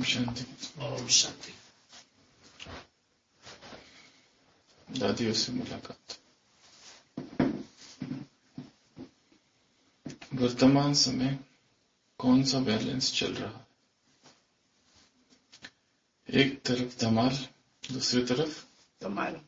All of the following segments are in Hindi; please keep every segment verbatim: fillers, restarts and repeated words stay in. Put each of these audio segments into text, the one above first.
शांति। ओम शांति। दादियों से मुलाकात। वर्तमान समय कौन सा बैलेंस चल रहा है? एक तरफ धमाल, दूसरी तरफ धमाल।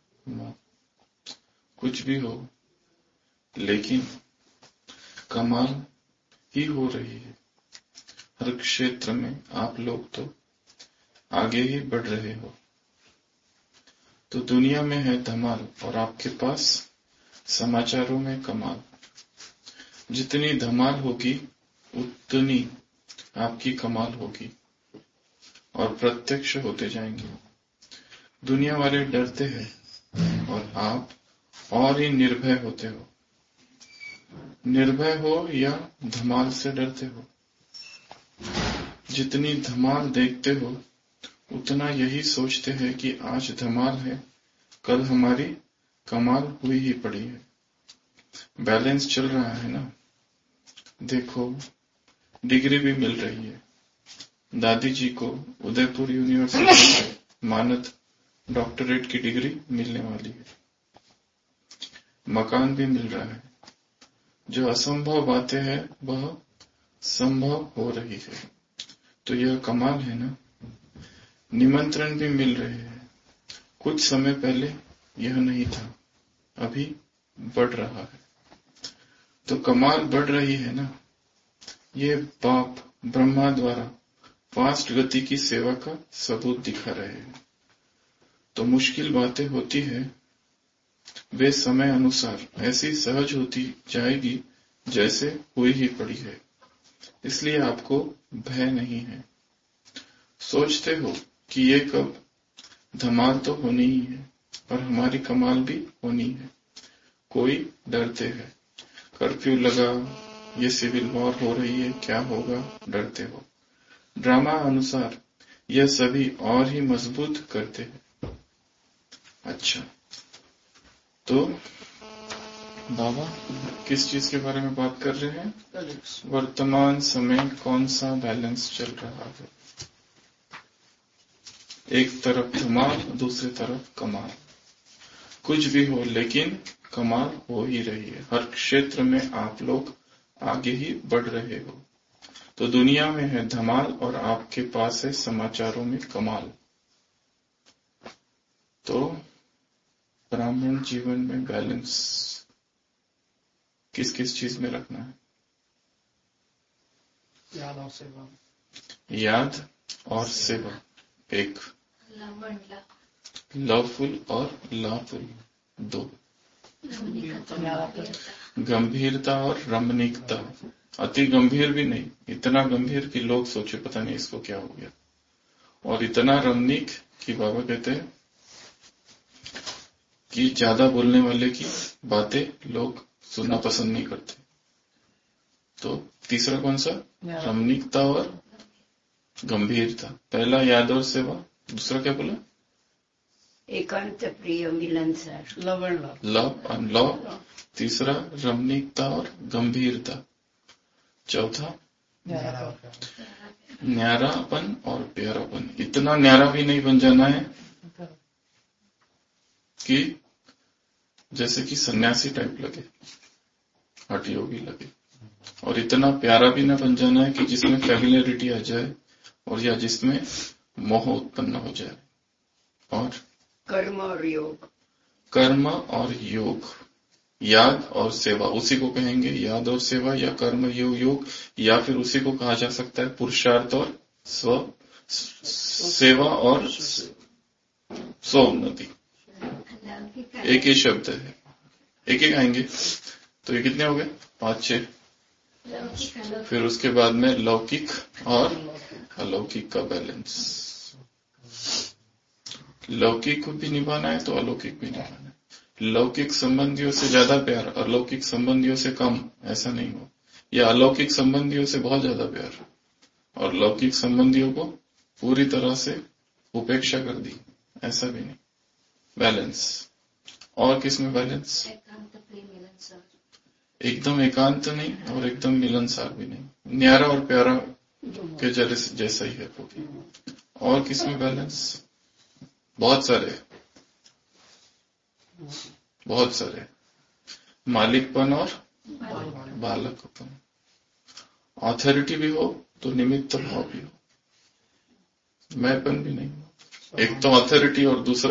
कुछ भी हो, लेकिन कमाल ही हो रही है। हर क्षेत्र में आप लोग तो आगे ही बढ़ रहे हो। तो दुनिया में है धमाल और आपके पास समाचारों में कमाल। जितनी धमाल होगी उतनी आपकी कमाल होगी और प्रत्यक्ष होते जाएंगे। दुनिया वाले डरते हैं और आप और ही निर्भय होते हो। निर्भय हो या धमाल से डरते हो? जितनी धमाल देखते हो उतना यही सोचते हैं कि आज धमाल है, कल हमारी कमाल हुई ही पड़ी है। बैलेंस चल रहा है ना? देखो, डिग्री भी मिल रही है। दादी जी को उदयपुर यूनिवर्सिटी से मानद डॉक्टरेट की डिग्री मिलने वाली है। मकान भी मिल रहा है। जो असंभव बातें हैं वह संभव हो रही है। तो यह कमाल है ना? निमंत्रण भी मिल रहे हैं। कुछ समय पहले यह नहीं था, अभी बढ़ रहा है। तो कमाल बढ़ रही है ना? ये बाप ब्रह्मा द्वारा फास्ट गति की सेवा का सबूत दिखा रहे हैं। तो मुश्किल बातें होती है, वे समय अनुसार ऐसी सहज होती जाएगी जैसे हुई ही पड़ी है। इसलिए आपको भय नहीं है। सोचते हो कि ये कब? धमाल तो होनी ही है, पर हमारी कमाल भी होनी है। कोई डरते हैं, कर्फ्यू लगा, ये सिविल वॉर हो रही है, क्या होगा? डरते हो। ड्रामा अनुसार यह सभी और ही मजबूत करते हैं। अच्छा, तो बाबा किस चीज के बारे में बात कर रहे हैं? वर्तमान समय कौन सा बैलेंस चल रहा है? एक तरफ धमाल, दूसरी तरफ कमाल। कुछ भी हो, लेकिन कमाल हो ही रही है। हर क्षेत्र में आप लोग आगे ही बढ़ रहे हो। तो दुनिया में है धमाल और आपके पास है समाचारों में कमाल। तो ब्राह्मण जीवन में बैलेंस किस किस चीज में रखना है? याद और सेवा। याद और सेवा। एक लवफुल और लवफुल दो। गंभीरता और रमणीकता। अति गंभीर भी नहीं, इतना गंभीर कि लोग सोचे पता नहीं इसको क्या हो गया, और इतना रमणीक कि बाबा कहते हैं कि ज्यादा बोलने वाले की बातें लोग सुनना पसंद नहीं करते। तो तीसरा कौन सा? रमणीकता और गंभीरता। पहला याद और सेवा, दूसरा क्या बोला? एकांत प्रिय मिलनसार, love and love. Love and love. तीसरा रमणीकता और गंभीरता। चौथा न्यारापन और प्यारापन। इतना न्यारा भी नहीं बन जाना है कि जैसे कि सन्यासी टाइप लगे, हठ योगी लगे, और इतना प्यारा भी ना बन जाना है कि जिसमें फैमिलियरिटी आ जाए और या जिसमें मोह उत्पन्न हो जाए। और कर्म और योग। कर्म और योग, याद और सेवा, उसी को कहेंगे याद और सेवा या कर्म योग योग, या फिर उसी को कहा जा सकता है पुरुषार्थ और स्व सेवा और स्व उन्नति। एक ही शब्द है, एक एक आएंगे। तो ये कितने हो गए? पांच छह। फिर उसके बाद में लौकिक और अलौकिक का बैलेंस। लौकिक को भी निभाना है तो अलौकिक भी निभाना है। लौकिक संबंधियों से ज्यादा प्यार, अलौकिक संबंधियों से कम, ऐसा नहीं हो। या अलौकिक संबंधियों से बहुत ज्यादा प्यार और लौकिक संबंधियों को पूरी तरह से उपेक्षा कर दी, ऐसा भी नहीं। बैलेंस। और किसमें बैलेंस? एकदम एकांत नहीं और एकदम मिलनसार भी नहीं। न्यारा और प्यारा के जैसे जैसा ही है वो भी। और किसमें बैलेंस? बहुत सारे बहुत सारे मालिकपन और बालकपन। ऑथोरिटी भी हो तो निमित्त भाव भी हो, मैंपन भी नहीं हो। एक तो ऑथोरिटी और दूसरा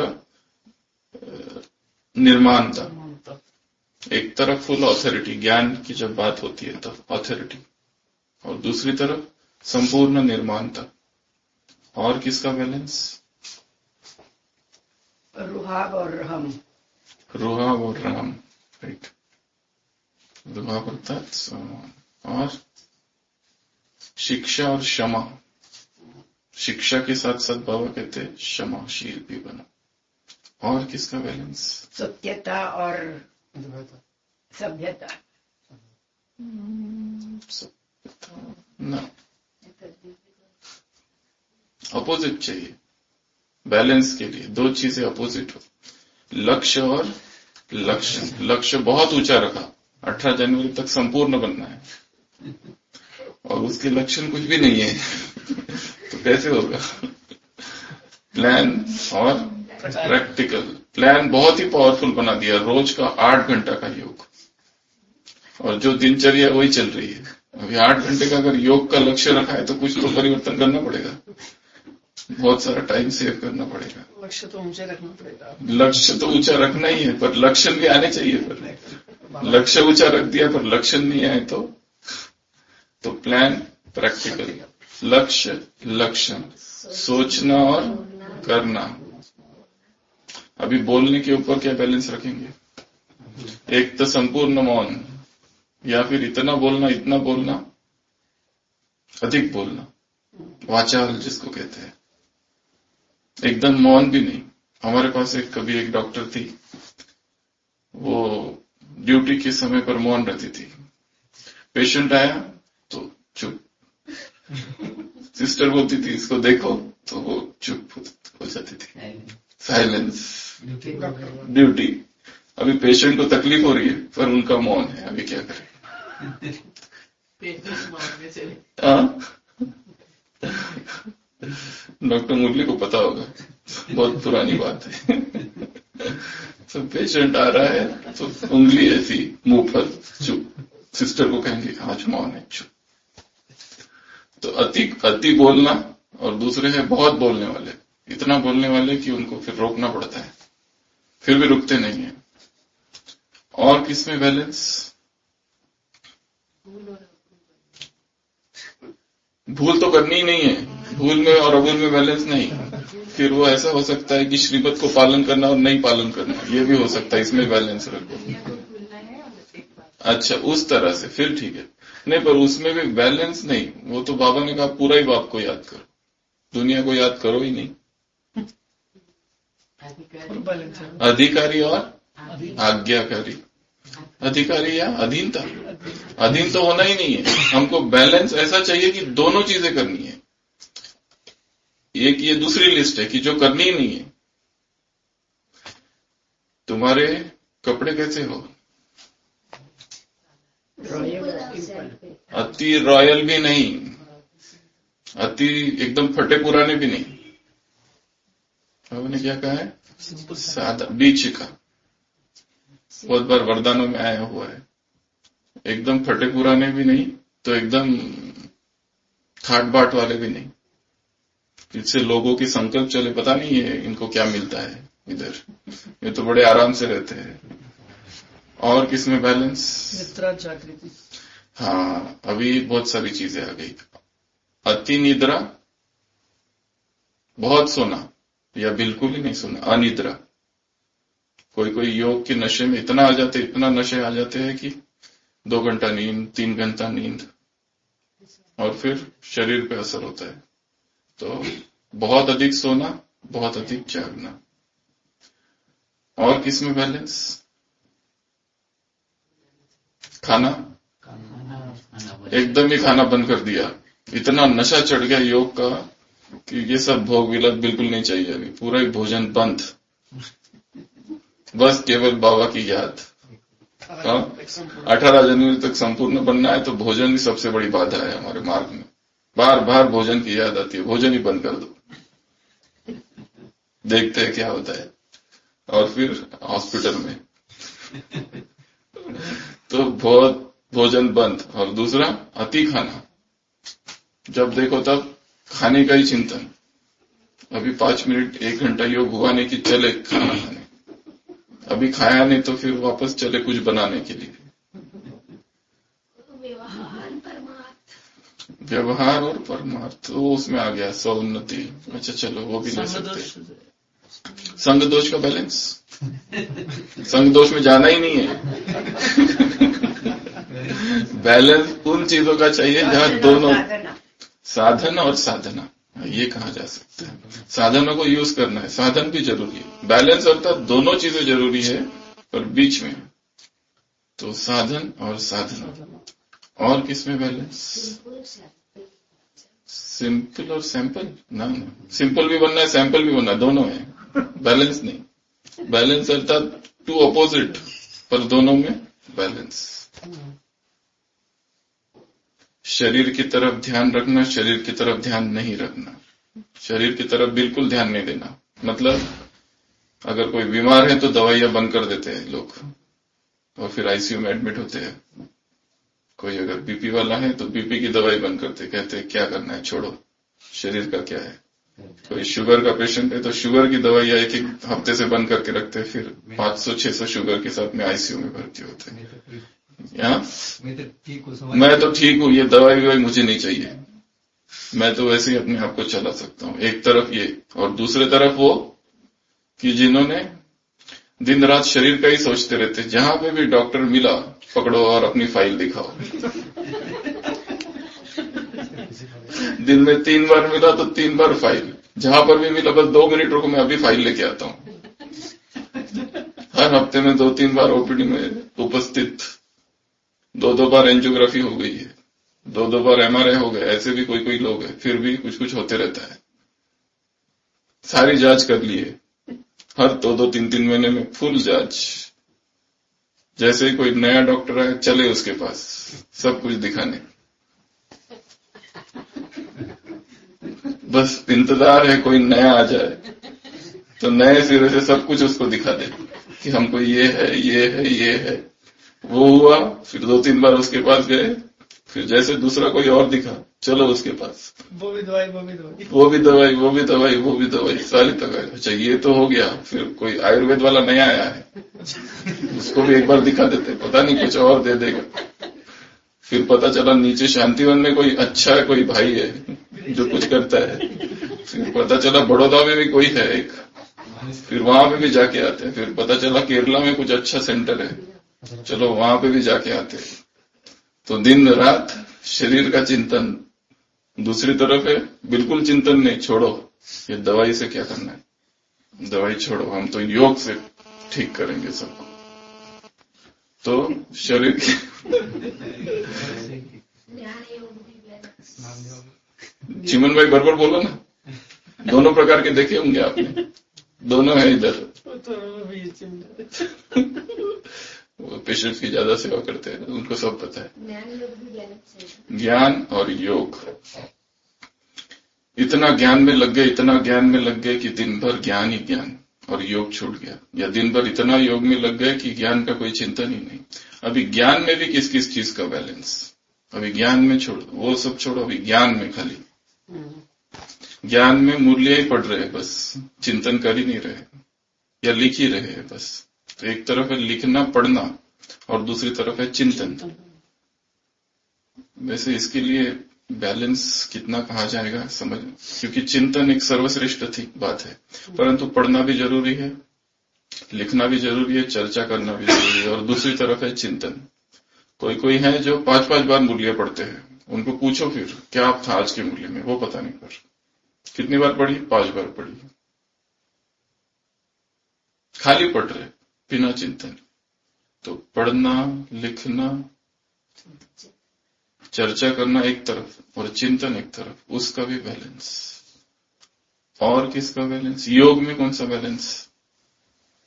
निर्माणता। एक तरफ फुल ऑथोरिटी, ज्ञान की जब बात होती है तब ऑथोरिटी, और दूसरी तरफ संपूर्ण निर्माणता। और किसका बैलेंस? रुहाब और रहम। रुहाब और रहम, राइट। रुहाब अर्थात समान, और शिक्षा और क्षमा। शिक्षा के साथ साथ बाबा कहते हैं क्षमाशील भी बनो। और किसका बैलेंस? सत्यता और सभ्यता। सभ्यता ना, अपोजिट चाहिए बैलेंस के लिए। दो चीजें अपोजिट हो, लक्ष्य और लक्षण। लक्ष्य बहुत ऊंचा रखा, अठारह जनवरी तक संपूर्ण बनना है, और उसके लक्षण कुछ भी नहीं है तो कैसे होगा? प्लान और प्रैक्टिकल। प्लान बहुत ही पावरफुल बना दिया, रोज का आठ घंटा का योग, और जो दिनचर्या वही चल रही है। अभी आठ घंटे का अगर योग का लक्ष्य रखा है तो कुछ तो परिवर्तन करना पड़ेगा, बहुत सारा टाइम सेव करना पड़ेगा। लक्ष्य तो ऊंचा रखना पड़ेगा। लक्ष्य तो ऊंचा रखना ही है, पर लक्षण भी आने चाहिए। पर लक्ष्य ऊंचा रख दिया पर लक्षण नहीं आए तो तो प्लान प्रैक्टिकल, लक्ष्य लक्षण, सोचना और करना। अभी बोलने के ऊपर क्या बैलेंस रखेंगे? एक तो संपूर्ण मौन, या फिर इतना बोलना इतना बोलना, अधिक बोलना, वाचाल जिसको कहते हैं। एकदम मौन भी नहीं। हमारे पास एक कभी एक डॉक्टर थी, वो ड्यूटी के समय पर मौन रहती थी। पेशेंट आया तो चुप, सिस्टर बोलती थी इसको देखो तो वो चुप हो जाती थी, साइलेंस, ड्यूटी। अभी पेशेंट को तकलीफ हो रही है पर उनका मौन है, अभी क्या करें? डॉक्टर मुरली को पता होगा, बहुत पुरानी बात है। तो पेशेंट आ रहा है तो उंगली ऐसी मुंह पर, चुप। सिस्टर को कहेंगे आज मौन है, चुप। तो अति अति बोलना, और दूसरे हैं बहुत बोलने वाले, इतना बोलने वाले कि उनको फिर रोकना पड़ता है, फिर भी रुकते नहीं है। और किसमें बैलेंस? भूल तो करनी ही नहीं है, भूल में और अभूल में बैलेंस नहीं। फिर वो ऐसा हो सकता है कि श्रीमत को पालन करना और नहीं पालन करना, ये भी हो सकता है, इसमें बैलेंस रखो। अच्छा, उस तरह से फिर ठीक है। नहीं, पर उसमें भी बैलेंस नहीं। वो तो बाबा ने कहा पूरा ही बाप को याद करो, दुनिया को याद करो ही नहीं। अधिकारी और आज्ञाकारी। अधिकारी या अधीनता? अधीन तो होना ही नहीं है। हमको बैलेंस ऐसा चाहिए कि दोनों चीजें करनी है। एक ये दूसरी लिस्ट है कि जो करनी ही नहीं है। तुम्हारे कपड़े कैसे हो? अति रॉयल भी नहीं, अति एकदम फटे पुराने भी नहीं। हमने क्या कहा है? सादा, बीच का। बहुत बार वरदानों में आया हुआ है। एकदम फटे पुराने भी नहीं तो एकदम ठाट बाट वाले भी नहीं, इससे लोगों की संकल्प चले पता नहीं है इनको क्या मिलता है इधर, ये तो बड़े आराम से रहते हैं। और किसमें बैलेंस? निद्रा जागृति। हाँ, अभी बहुत सारी चीजें आ गई। अति निद्रा, बहुत सोना या बिल्कुल ही नहीं सोना, अनिद्रा। कोई कोई योग के नशे में इतना आ जाते इतना नशे आ जाते हैं कि दो घंटा नींद, तीन घंटा नींद, और फिर शरीर पे असर होता है। तो बहुत अधिक सोना, बहुत अधिक जागना। और किसमें बैलेंस? खाना, एकदम ही खाना बंद कर दिया, इतना नशा चढ़ गया योग का कि ये सब भोग विलास बिल्कुल नहीं चाहिए। अभी पूरा ही भोजन बंद, बस केवल बाबा की याद। अठारह जनवरी तक संपूर्ण बनना है तो भोजन भी सबसे बड़ी बाधा है हमारे मार्ग में। बार बार भोजन की याद आती है, भोजन ही बंद कर दो, देखते हैं क्या होता है। और फिर हॉस्पिटल में तो बहुत भोजन बंद। और दूसरा अति खाना, जब देखो तब खाने का ही चिंतन। अभी पांच मिनट एक घंटा योग हुआ नहीं कि चले खाना खाने, अभी खाया नहीं तो फिर वापस चले कुछ बनाने के लिए। व्यवहार और परमार्थ तो उसमें आ गया सौन्नति। अच्छा चलो वो भी ले सकते हैं। संग दोष का बैलेंस, संग दोष में जाना ही नहीं है। बैलेंस उन चीजों का चाहिए जहां दोनों साधन और साधना, ये कहा जा सकता है। साधनों को यूज करना है, साधन भी जरूरी है। बैलेंस अर्थात दोनों चीजें जरूरी है, पर बीच में तो साधन और साधना। और किसमें बैलेंस? सिंपल और सैंपल ना, ना सिंपल भी बनना है, सैंपल भी बनना है, दोनों है, बैलेंस नहीं। बैलेंस अर्थात टू अपोजिट, पर दोनों में बैलेंस। शरीर की तरफ ध्यान रखना, शरीर की तरफ ध्यान नहीं रखना। शरीर की तरफ बिल्कुल ध्यान नहीं देना, मतलब अगर कोई बीमार है तो दवाइयां बंद कर देते हैं लोग और फिर आईसीयू में एडमिट होते हैं। कोई अगर बीपी वाला है तो बीपी की दवाई बंद करते, कहते हैं क्या करना है, छोड़ो, शरीर का क्या है। कोई शुगर का पेशेंट है तो शुगर की दवाइयां एक एक हफ्ते से बंद करके रखते हैं, फिर पांच सौ छह सौ शुगर के साथ में आईसीयू में भर्ती होते हैं। यहाँ मैं तो ठीक हूँ, ये दवाई ववाई मुझे नहीं चाहिए, मैं तो वैसे ही अपने आप को चला सकता हूँ। एक तरफ ये, और दूसरे तरफ वो कि जिन्होंने दिन रात शरीर का ही सोचते रहते, जहां पे भी डॉक्टर मिला पकड़ो और अपनी फाइल दिखाओ। दिन में तीन बार मिला तो तीन बार फाइल, जहां पर भी मिला बस दो मिनट रुको मैं अभी फाइल लेके आता हूँ। हर हफ्ते में दो तीन बार ओपीडी में उपस्थित, दो दो बार एंजियोग्राफी हो गई है, दो दो बार एमआरआई हो गए। ऐसे भी कोई कोई लोग हैं, फिर भी कुछ कुछ होते रहता है। सारी जांच कर ली है, हर दो दो तीन तीन महीने में फुल जांच। जैसे ही कोई नया डॉक्टर आए चले उसके पास सब कुछ दिखाने, बस इंतजार है कोई नया आ जाए तो नए सिरे से सब कुछ उसको दिखा दे कि हमको ये है ये है ये है। वो हुआ, फिर दो तीन बार उसके पास गए, फिर जैसे दूसरा कोई और दिखा चलो उसके पास, वो भी दवाई वो भी दवाई वो भी दवाई वो भी दवाई वो भी दवाई सारी दवाई। अच्छा ये तो हो गया, फिर कोई आयुर्वेद वाला नया आया है, उसको भी एक बार दिखा देते, पता नहीं कुछ और दे देगा। फिर पता चला नीचे शांतिवन में कोई अच्छा कोई भाई है जो कुछ करता है। फिर पता चला बड़ौदा में भी कोई है एक, फिर वहां पे भी जाके आते हैं। फिर पता चला केरला में कुछ अच्छा सेंटर है, चलो वहां पे भी जाके आते हैं। तो दिन रात शरीर का चिंतन, दूसरी तरफ है बिल्कुल चिंतन नहीं, छोड़ो ये दवाई से क्या करना है, दवाई छोड़ो, हम तो योग से ठीक करेंगे सबको। तो शरीर की चिमन भाई बरबर बोलो ना, दोनों प्रकार के देखे होंगे आपने, दोनों है इधर। वो पेशेंट्स की ज्यादा सेवा करते हैं, उनको सब पता है। ज्ञान और योग, इतना ज्ञान में लग गए इतना ज्ञान में लग गए कि दिन भर ज्ञान ही ज्ञान और योग छूट गया, या दिन भर इतना योग में लग गए कि ज्ञान का कोई चिंतन ही नहीं। अभी ज्ञान में भी किस किस चीज का बैलेंस, अभी ज्ञान में छोड़ो, वो सब छोड़ो, अभी ज्ञान में खाली ज्ञान में मूल्य ही पढ़ रहे हैं, बस चिंतन कर ही नहीं रहे या लिख ही रहे हैं बस। तो एक तरफ है लिखना पढ़ना और दूसरी तरफ है चिंतन। वैसे इसके लिए बैलेंस कितना कहा जाएगा समझ, क्योंकि चिंतन एक सर्वश्रेष्ठ थी बात है, परंतु पढ़ना भी जरूरी है, लिखना भी जरूरी है, चर्चा करना भी जरूरी है। और दूसरी तरफ है चिंतन। कोई कोई है जो पांच पांच बार मूल्य पढ़ते हैं, उनको पूछो फिर क्या आप था आज के मूल्य में, वो पता नहीं, पर कितनी बार पढ़ी, पांच बार पढ़ी, खाली पढ़ रहे बिना चिंतन। तो पढ़ना लिखना चर्चा करना एक तरफ और चिंतन एक तरफ, उसका भी बैलेंस। और किसका बैलेंस, योग में कौन सा बैलेंस,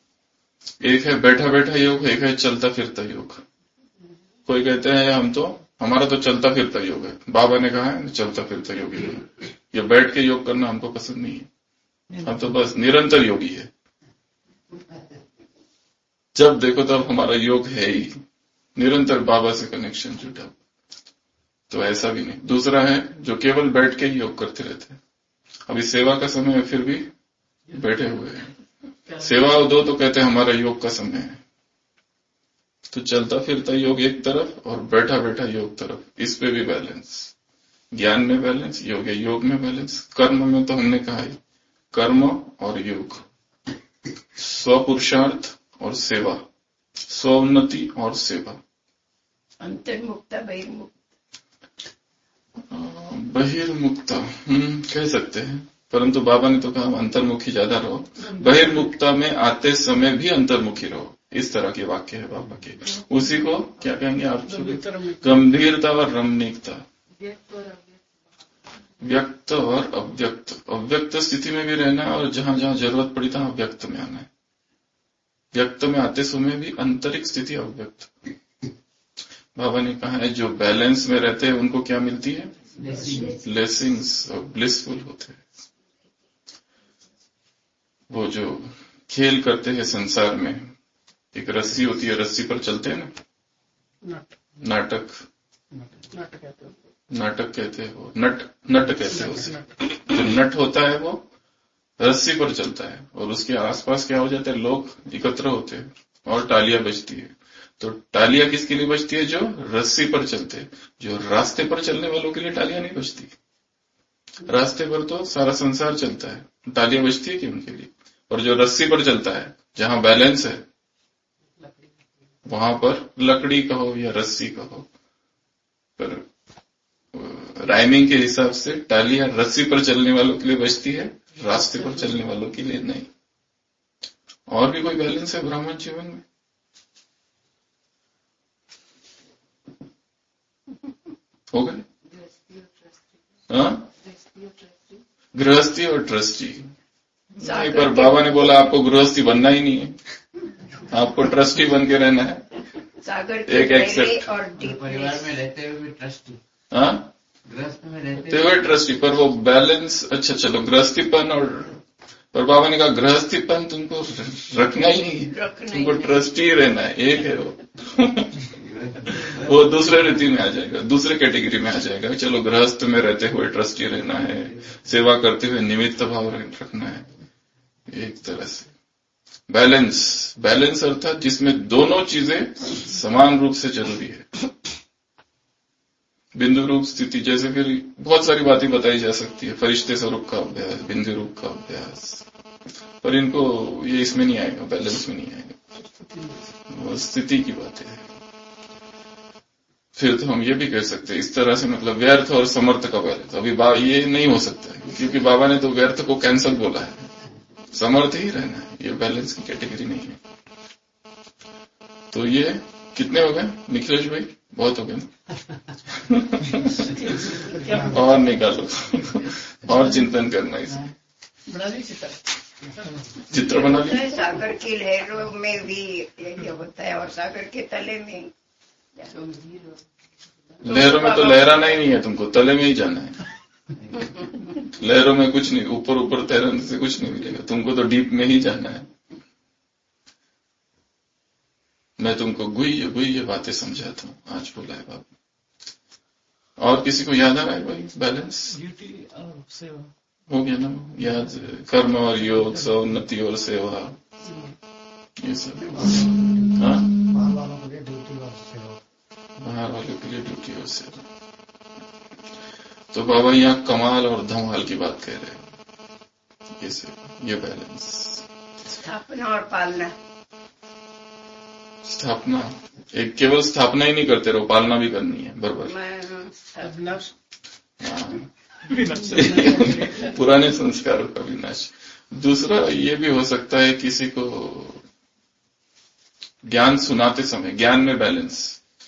एक है बैठा बैठा योग, एक है चलता फिरता योग। कोई कहते हैं हम तो हमारा तो चलता फिरता योग है। बाबा ने कहा है चलता फिरता योगी है। ये बैठ के योग करना हमको पसंद नहीं है। हम तो बस निरंतर योगी है। जब देखो तब हमारा योग है ही, निरंतर बाबा से कनेक्शन जुटा। तो ऐसा भी नहीं। दूसरा है जो केवल बैठ के ही योग करते रहते हैं। अभी सेवा का समय है फिर भी बैठे हुए हैं। सेवा दो तो कहते हैं हमारा योग का समय है। तो चलता फिरता योग एक तरफ और बैठा बैठा योग तरफ, इस पे भी बैलेंस। ज्ञान में बैलेंस, योग है योग में बैलेंस। कर्म में तो हमने कहा है कर्म और योग, स्वपुरुषार्थ और सेवा, स्वोन्नति और सेवा। अंतर्मुक्ता बहिर्मुक्त बहिर्मुक्ता हम्म कह सकते हैं, परंतु बाबा ने तो कहा अंतर्मुखी ज्यादा रहो। बहिर्मुक्ता में आते समय भी अंतर्मुखी रहो, इस तरह के वाक्य है बाबा के। उसी को क्या कहेंगे आप? गंभीरता और रमणीकता, व्यक्त और अव्यक्त। अव्यक्त स्थिति में भी रहना है और जहां जहां जरूरत पड़ी था अव्यक्त में आना है। व्यक्त में आते समय भी आंतरिक स्थिति अव्यक्त। बाबा ने कहा है जो बैलेंस में रहते हैं उनको क्या मिलती है? ब्लेसिंग्स, और ब्लिसफुल होते हैं। वो जो खेल करते हैं संसार में, एक रस्सी होती है, रस्सी पर चलते हैं ना, नाटक नाटक कहते हैं वो, नट नट कहते हैं उसे। जो नट होता है वो रस्सी पर चलता है और उसके आसपास क्या हो जाता है, लोग एकत्र होते हैं और तालियां बजती है। तो तालियां किसके लिए बजती है? जो रस्सी पर चलते हैं। जो रास्ते पर चलने वालों के लिए तालियां नहीं बजती। रास्ते पर तो सारा संसार चलता है, तालियां बजती है कि उनके लिए। और जो रस्सी पर चलता है, जहां बैलेंस है, वहां पर लकड़ी कहो या रस्सी कहो, पर राइमिंग के हिसाब से तालियां रस्सी पर चलने वालों के लिए बजती है, रास्ते पर चलने वालों के लिए नहीं। और भी कोई बैलेंस है ब्राह्मण जीवन में? हो गए? हाँ, गृहस्थी और ट्रस्टी नहीं, पर बाबा ने बोला आपको गृहस्थी बनना ही नहीं है, आपको ट्रस्टी बन के रहना है। सागर एक एक्सेप्ट और परिवार में रहते हुए भी ट्रस्टी, हाँ गृहस्थ में रहते तो हुए ट्रस्टी, पर वो बैलेंस। अच्छा चलो गृहस्थीपन और, पर बाबा ने कहा गृहस्थीपन तुमको रखना ही नहीं है, तुमको ट्रस्टी रहना है। एक है वो वो दूसरे रीति में आ जाएगा, दूसरे कैटेगरी में आ जाएगा। चलो गृहस्थ में रहते हुए ट्रस्टी रहना है, सेवा करते हुए निमित्त भाव रखना है। एक तरह से बैलेंस, बैलेंस अर्थात जिसमें दोनों चीजें समान रूप से जरूरी है। बिंदु रूप स्थिति, जैसे फिर बहुत सारी बातें बताई जा सकती है, फरिश्ते स्वरूप का अभ्यास, बिंदु रूप का अभ्यास, पर इनको ये इसमें नहीं आएगा, बैलेंस में नहीं आएगा, वो स्थिति की बातें है। फिर तो हम ये भी कह सकते हैं इस तरह से, मतलब व्यर्थ और समर्थ का बैलेंस। अभी ये नहीं हो सकता है क्योंकि बाबा ने तो व्यर्थ को कैंसल बोला है, समर्थ ही रहना है, ये बैलेंस की कैटेगरी नहीं है। तो ये कितने हो गए निखिलेश भाई? बहुत हो गए ना? और निकालो और चिंतन करना इसमें। चित्र बना लिया। सागर की लहरों में भी यही होता है और सागर के तले में। लहरों में तो लहराना ही नहीं है, तुमको तले में ही जाना है। लहरों में कुछ नहीं, ऊपर ऊपर तैरने से कुछ नहीं मिलेगा, तुमको तो डीप में ही जाना है। मैं तुमको गुह्य गुह्य बातें समझाता हूँ, आज बोला है बाबा। और किसी को याद आ रहा है भाई? बैलेंस हो गया ना याद? कर्म और योग, सौन्नति और सेवा, ये सब। हाँ, बाहर वालों के लिए ड्यूटी और सेवा। तो बाबा यहाँ कमाल और धमाल की बात कह रहे हैं, ये से ये बैलेंस। स्थापना और पालना। स्थापना, एक केवल स्थापना ही नहीं करते रहो, पालना भी करनी है बराबर। पुराने संस्कारों का विनाश। दूसरा ये भी हो सकता है किसी को ज्ञान सुनाते समय, ज्ञान में बैलेंस।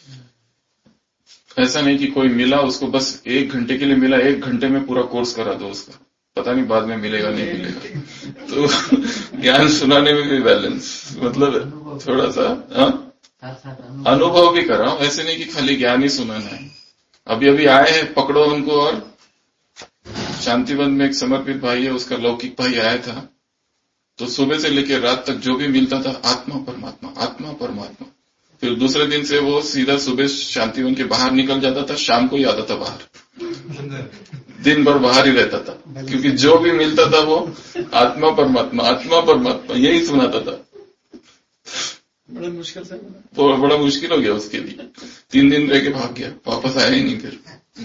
ऐसा नहीं कि कोई मिला उसको बस एक घंटे के लिए मिला, एक घंटे में पूरा कोर्स करा दो उसका, पता नहीं बाद में मिलेगा नहीं मिलेगा। तो ज्ञान सुनाने में भी बैलेंस, मतलब थोड़ा सा हाँ? अनुभव भी कराओ, ऐसे नहीं कि खाली ज्ञान ही सुनाना है। अभी अभी आए हैं, पकड़ो उनको। और शांतिवन में एक समर्पित भाई है, उसका लौकिक भाई आया था, तो सुबह से लेकर रात तक जो भी मिलता था आत्मा परमात्मा आत्मा परमात्मा। फिर दूसरे दिन से वो सीधा सुबह शांतिवन के बाहर निकल जाता था, शाम को ही आता था बाहर, दिन भर बाहर ही रहता था, क्योंकि जो भी मिलता था वो आत्मा परमात्मा आत्मा परमात्मा यही सुनाता था। बड़ा मुश्किल से वो बड़ा मुश्किल हो गया उसके लिए, तीन दिन रह के भाग गया, वापस आया ही नहीं। फिर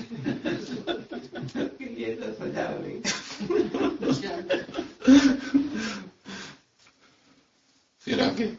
ये तो सजा हो गई। फिर आगे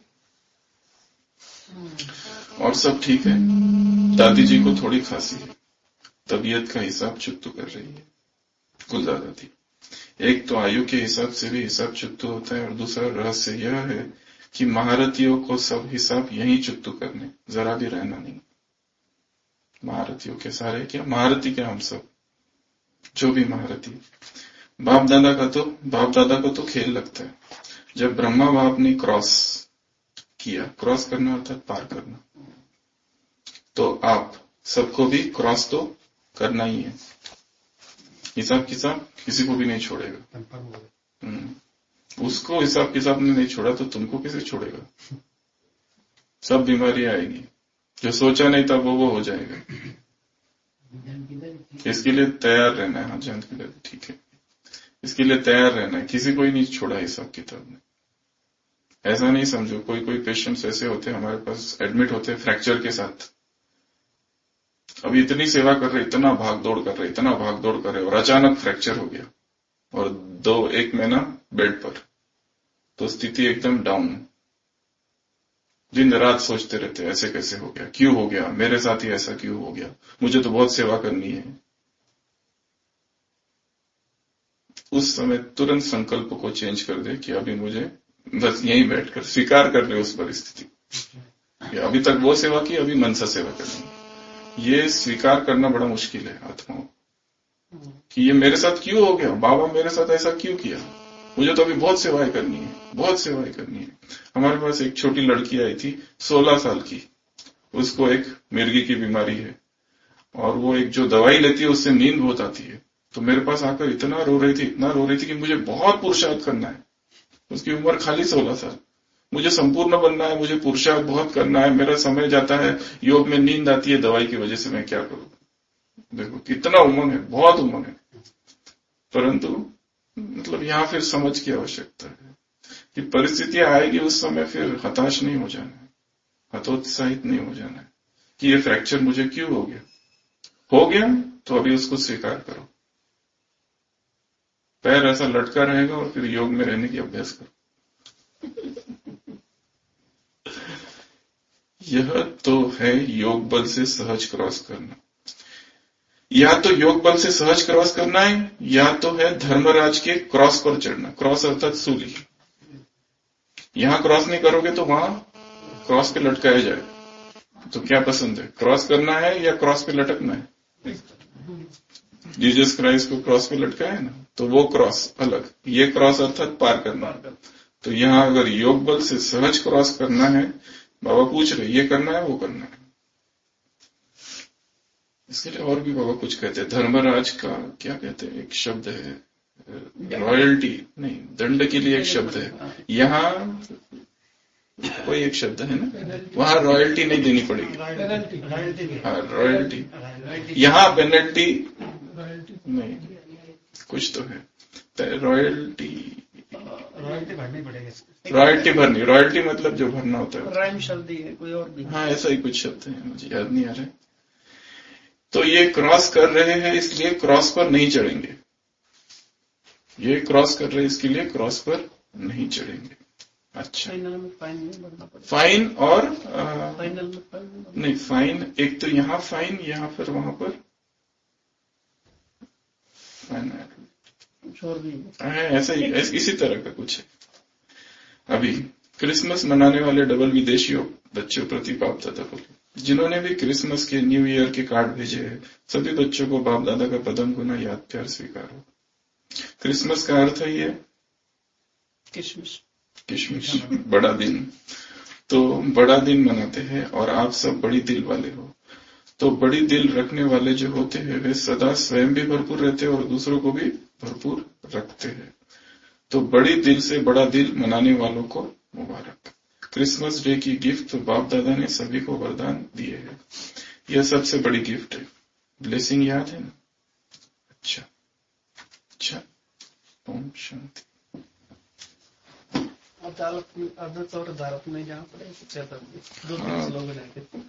और सब ठीक है। दादी जी को थोड़ी खांसी है, तबीयत का हिसाब चुकतू कर रही है गुलजार दादी। एक तो आयु के हिसाब से भी हिसाब चुकतू होता है, और दूसरा रहस्य यह है कि महारथियों को सब हिसाब यहीं चुकतू करने, जरा भी रहना नहीं। महारथियों के सारे क्या, महारथी क्या, हम सब जो भी महारथी। बाप दादा का तो बाप दादा को तो खेल लगता है। जब ब्रह्मा बाप ने क्रॉस किया, क्रॉस करना अर्थात पार करना, तो आप सबको भी क्रॉस तो करना ही है। हिसाब किताब किसी को भी नहीं छोड़ेगा। उसको हिसाब किताब ने नहीं छोड़ा तो तुमको कैसे छोड़ेगा। सब बीमारी आएगी, जो सोचा नहीं था वो वो हो जाएगा। इसके लिए तैयार रहना है। हाँ जान की दर्द ठीक है, इसके लिए तैयार रहना है। किसी को ही नहीं छोड़ा हिसाब किताब ने। ऐसा नहीं समझो, कोई कोई पेशेंट्स ऐसे होते हैं हमारे पास एडमिट होते हैं फ्रैक्चर के साथ, अभी इतनी सेवा कर रहे, इतना भाग दौड़ कर रहे, इतना भाग दौड़ कर रहे, और अचानक फ्रैक्चर हो गया और दो एक महीना बेड पर, तो स्थिति एकदम डाउन। दिन रात सोचते रहते ऐसे कैसे हो गया, क्यों हो गया, मेरे साथ ही ऐसा क्यों हो गया, मुझे तो बहुत सेवा करनी है। उस समय तुरंत संकल्प को चेंज कर दे कि अभी मुझे बस यहीं बैठकर स्वीकार कर ले उस परिस्थिति। अभी तक वो सेवा की, अभी मनसा सेवा करनी। ये स्वीकार करना बड़ा मुश्किल है आत्माओं, कि ये मेरे साथ क्यों हो गया, बाबा मेरे साथ ऐसा क्यों किया, मुझे तो अभी बहुत सेवाएं करनी है, बहुत सेवाएं करनी है। हमारे पास एक छोटी लड़की आई थी, सोलह साल की, उसको एक मिर्गी की बीमारी है, और वो एक जो दवाई लेती है उससे नींद बहुत आती है। तो मेरे पास आकर इतना रो रही थी, इतना रो रही थी कि मुझे बहुत पुरुषार्थ करना है। उसकी उम्र खाली सोलह साल, मुझे संपूर्ण बनना है, मुझे पुरुषार्थ बहुत करना है, मेरा समय जाता है, योग में नींद आती है दवाई की वजह से, मैं क्या करूं। देखो कितना उमंग है, बहुत उमंग है। परंतु मतलब यहां फिर समझ की आवश्यकता है कि परिस्थितियां आएगी, उस समय फिर हताश नहीं हो जाना है, हतोत्साहित नहीं हो जाना है कि ये फ्रैक्चर मुझे क्यों हो गया। हो गया तो अभी उसको स्वीकार करो। पैर ऐसा लटका रहेगा और फिर योग में रहने की अभ्यास करो। यह तो है योग बल से सहज क्रॉस करना। या तो योग बल से सहज क्रॉस करना है, या तो है धर्मराज के क्रॉस पर चढ़ना। क्रॉस अर्थात सूली। यहां क्रॉस नहीं करोगे तो वहां क्रॉस पे लटकाया जाए। तो क्या पसंद है, क्रॉस करना है या क्रॉस पे लटकना है। जीसस क्राइस्ट को क्रॉस पे लटकाया है ना, तो वो क्रॉस अलग, ये क्रॉस अर्थात पार करना। तो यहां अगर योग बल से सहज क्रॉस करना है, बाबा पूछ रहे ये करना है वो करना है। इसके लिए और भी बाबा कुछ कहते हैं। धर्मराज का क्या कहते हैं, एक शब्द है रॉयल्टी, नहीं दंड के लिए एक शब्द है, यहाँ कोई एक शब्द है ना, वहां रॉयल्टी नहीं देनी पड़ेगी। हाँ रॉयल्टी, यहाँ पेनल्टी नहीं, कुछ तो है रॉयल्टी, रॉयल्टी भरनी पड़ेगी। रॉयल्टी भरनी, रॉयल्टी मतलब जो भरना होता है, राइम शब्द है कोई और भी। हाँ ऐसा ही कुछ शब्द है, मुझे याद नहीं आ रहा है। तो ये क्रॉस कर रहे हैं इसलिए क्रॉस पर नहीं चढ़ेंगे, ये क्रॉस कर रहे हैं इसके लिए क्रॉस पर नहीं चढ़ेंगे। अच्छा फाइनल में फाइन नहीं भरना पड़ेगा। फाइन और आ, फाइनल में फाइन नहीं फाइन, एक तो यहाँ फाइन, यहाँ पर वहां पर फाइन और भी ऐसा ही, इसी तरह का कुछ है। अभी क्रिसमस मनाने वाले डबल विदेशियों बच्चों प्रति बाप दादा बोले, जिन्होंने भी क्रिसमस के न्यू ईयर के कार्ड भेजे हैं, सभी बच्चों को बाप दादा का पदम गुना याद प्यार स्वीकार हो। क्रिसमस का अर्थ है ये किशमिश, किशमिश, बड़ा दिन। तो बड़ा दिन मनाते हैं और आप सब बड़ी दिल वाले हो, तो बड़ी दिल रखने वाले जो होते हैं वे सदा स्वयं भी भरपूर रहते हैं और दूसरों को भी भरपूर रखते हैं। तो बड़ी दिल से बड़ा दिल मनाने वालों को मुबारक। क्रिसमस डे की गिफ्ट तो बाप दादा ने सभी को वरदान दिए हैं। यह सबसे बड़ी गिफ्ट है। ब्लेसिंग याद है ना? अच्छा अच्छा। ओम शांति। अदालत में अदालत और अदालत में जहाँ पड़े ज्यादा दो तीन हाँ। लोग रहेंगे।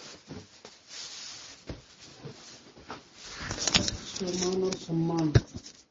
सम्मान और सम्मान